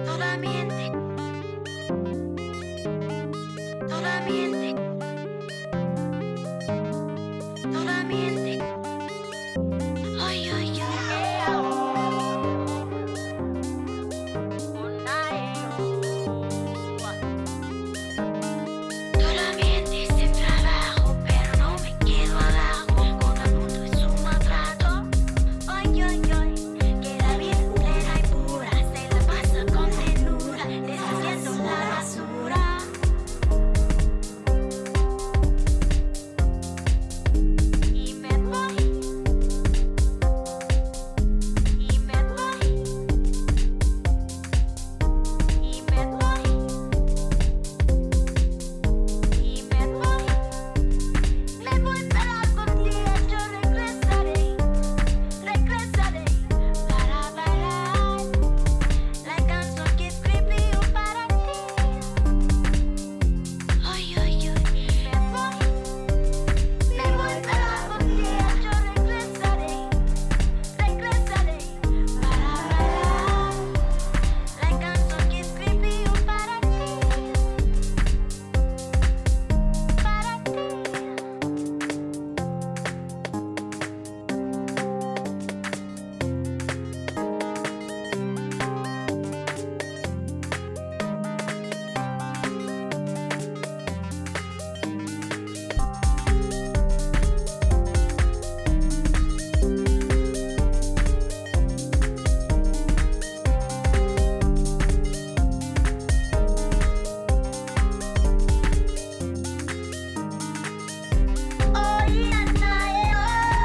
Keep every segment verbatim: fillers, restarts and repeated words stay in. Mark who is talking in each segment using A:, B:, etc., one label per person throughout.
A: Toda miente, toda miente, toda miente. Ay, ay, ay. Toda miente sin trabajo, pero no me quedo abajo. Con el mundo y su maltrato. Ay, ay, ay. Que la vida entera y pura se la pasa con ternura, deshaciendo la basura. Y me voy, y me voy, y me voy, y me voy. Me voy, pero algún día yo regresaré, regresaré para bailar la canción que escribí yo para ti. Ay, ay, ay. Me voy, me voy, pero algún día yo regresaré, regresaré para bailar la canción que escribí yo para ti, para ti. Hoy nae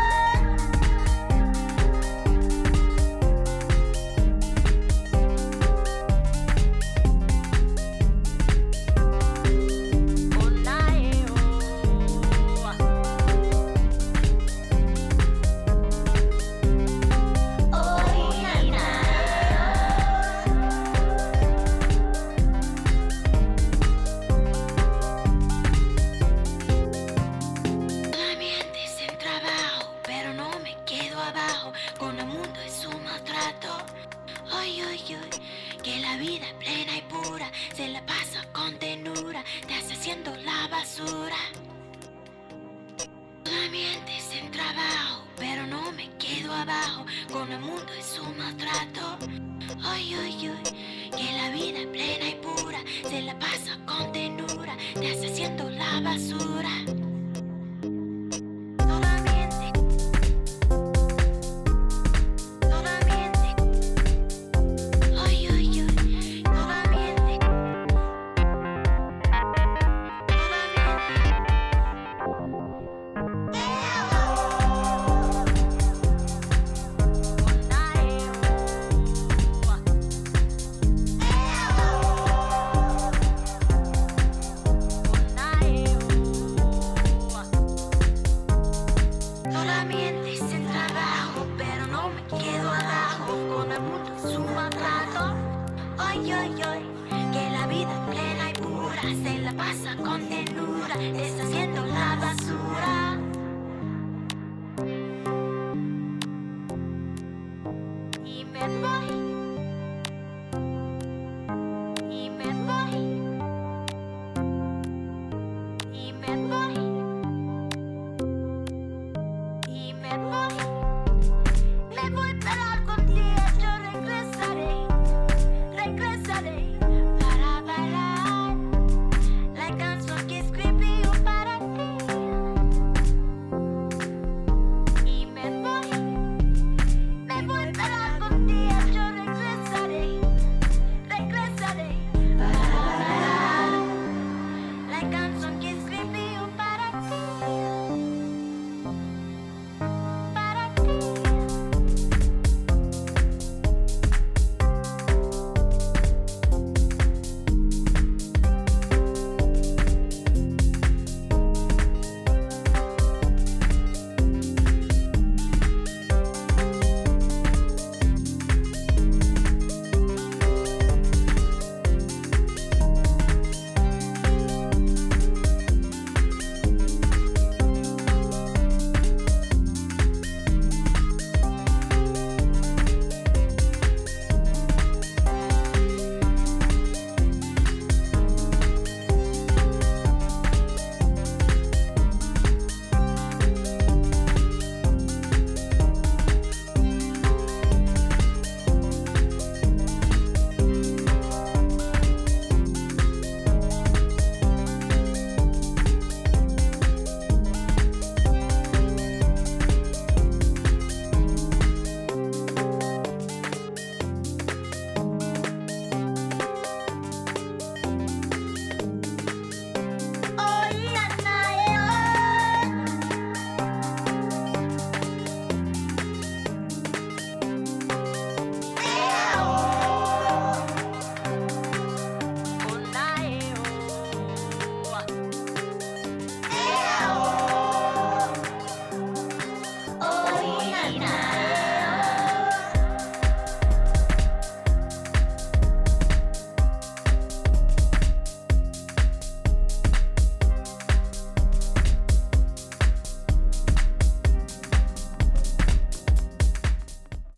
A: Solamente sin trabajo, pero no me quedo abajo. Con el mundo y su maltrato. Ay, ay, ay. Que la vida plena y pura se la pasa con ternura, deshaciendo la basura. Solamente sin trabajo, pero no me quedo abajo. Con el mundo y su maltrato. Ay, ay, ay. Que la vida plena y pura se la pasa con ternura, deshaciendo la basura. Toda miente, toda miente. Ay, ay, ay. Toda miente, toda Solamente sin trabajo, pero no me quedo abajo. Con el mundo y su maltrato. Ay, ay, ay. Que la vida plena y pura se la pasa con ternura, deshaciendo la basura.